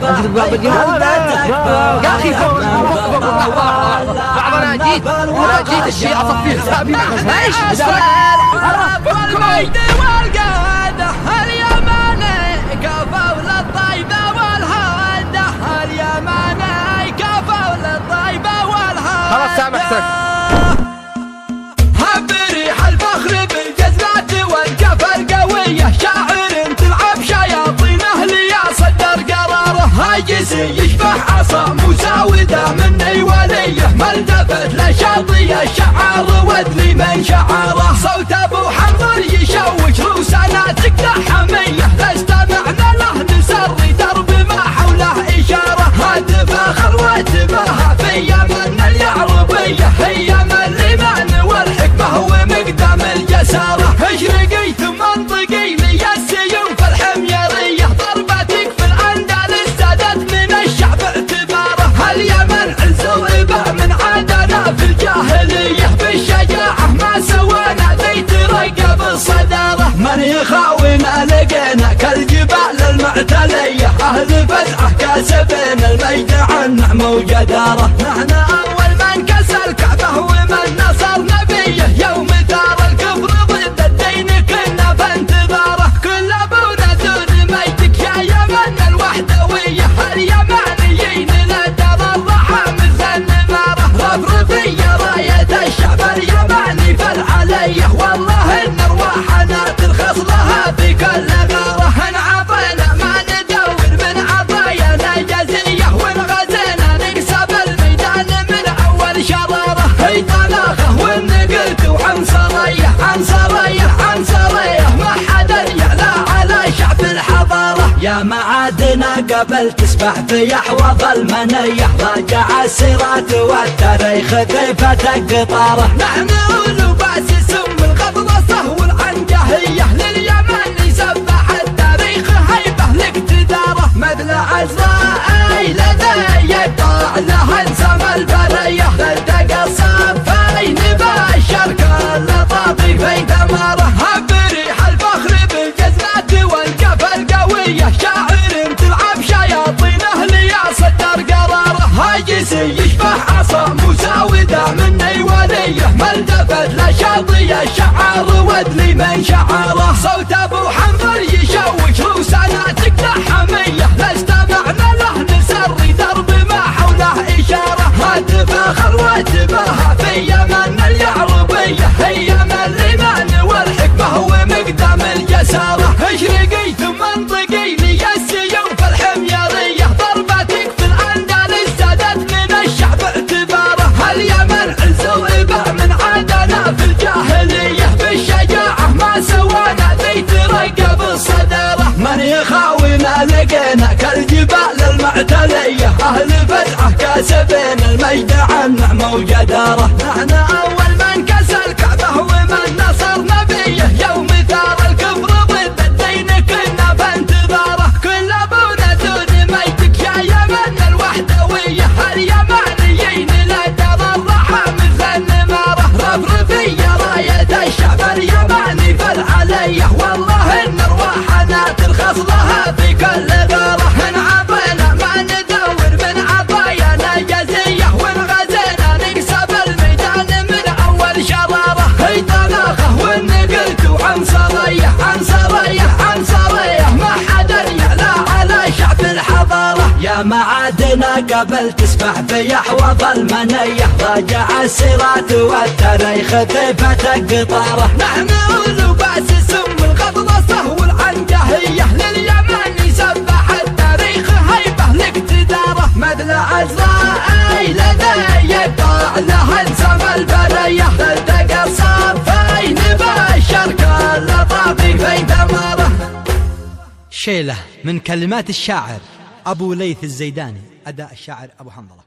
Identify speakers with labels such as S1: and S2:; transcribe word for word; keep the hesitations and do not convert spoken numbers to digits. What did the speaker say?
S1: يا أخي بعد أنا جيت أنا جيت الشيء أصفي حسابي إيش
S2: والمجد والقادة اليماني كفوا للطيبة والهادة اليماني كفوا للطيبة والهادة
S1: خلاص سامحتك.
S2: هب ريح الفخر بالجزلات والقفا القوية شاعر تلعب شياطينه ليصدر قراره هاجس يشبه عصا مساودة مني وليه ملتفت لشاطي الشعار ودلي من شعاره صوت ابو حنظر يشوش روسنا تقدح حمية لاستمعنا له نسري درب ما حوله إشارة هاتف فخر واتباها في يمن اليعربية هي من الإيمان والحكمة ومقدام الجسارة اشرقيت منطقي لي السيوف الحميرية ضربتك في الأندلس زادت من الشعب اعتباره اليمن عز وإباء من عادنا في الجاهلية بالشجاعة ما سوانا ذي ترقب الصدارة من يخاوينا لقينا كالجبال المعتلية أهل فزعة كاسبين المجد عن نعمة وجدارة نحن أول من كسى الكعبة ومن نصر نبيه يوم ثار الكفر ضد الدين كنا في انتظاره كل أبونا دون مجدك يا يمن الوحدوية اليمانيين لدر الرحى مثل النمارة رفرفية راية الشعب اليماني فالعلية والله إن أرواحنا ترخص لها في كل غارة انعطينا ما ندور من عطايانا جزية ونغزينا نكسب الميدان من أول شرارة هي طلاقة والنقلت وعنصرية عنصرية عنصرية ما حدا يعلى على شعب الحضارة يا معادنا قبل تسبح في أحواض المنية راجع السيرات والتاريخ كيف قطارة نحن أولو باس سم الغطرسة والعنجهية لليمن يسبح التاريخ هيبة لاقتداره مثل عزرائيل ذي يقطع له انسم البرية تلتقى الصفين باشر كل طابق في دماره هب ريح الفخر بالجزلات والقفا القوية شاعر تلعب شياطينه ليصدر قراره هاجس يشبه عصا مساودة مني وليه ملتفت لشاطي الشعار ودلي من شعاره صوت ابو حنظر يشوش روسنا تقدح حمية لاستمعنا له نسري درب ما حوله إشارة هاتف فخر واتباها في يمن اليعربية هي من الإيمان والحكمة ومقدام الجسارة اشرقيت منطقي لي السيوف الحميرية ضربتك في الأندلس زادت من الشعب اعتباره اليمن عز وإباء من عادنا في الجاهلية بالشجاعة ما سوانا ذي ترقب الصدارة من يخاوينا لقينا كالجبال المعتلية أهل فزعة كاسبين المجد عن نعمة وجدارة نحن أول من كسى الكعبة ومن نصر نبيه يوم ثار الكفر ضد الدين كنا في انتظاره كل أبونا دون مجدك يا يمن الوحدوية اليمانيين لدر الرحى مثل النمارة رفرفية راية الشعب اليماني فالعلية والله إن أرواحنا ترخص لها في كل غارة انعطينا ما ندور من عطايانا جزية ونغزينا نكسب الميدان من أول شرارة هي طلاقة والنقلت وعنصرية عنصرية عنصرية ما حدا يعلى على شعب الحضارة يا معادنا قبل تسبح في أحواض المنية راجع السيرات والتاريخ كيف قطارة نحن أولو باس سم الغطرسة والعنجهية لليمن يسبح التاريخ هيبة لاقتداره مثل عزرائيل ذي يقطع له انسم البرية تلتقى الصفين باشر كل طابق في دماره.
S3: شيلة من كلمات الشاعر أبو ليث الزيداني، أداء الشاعر أبو حنظلة.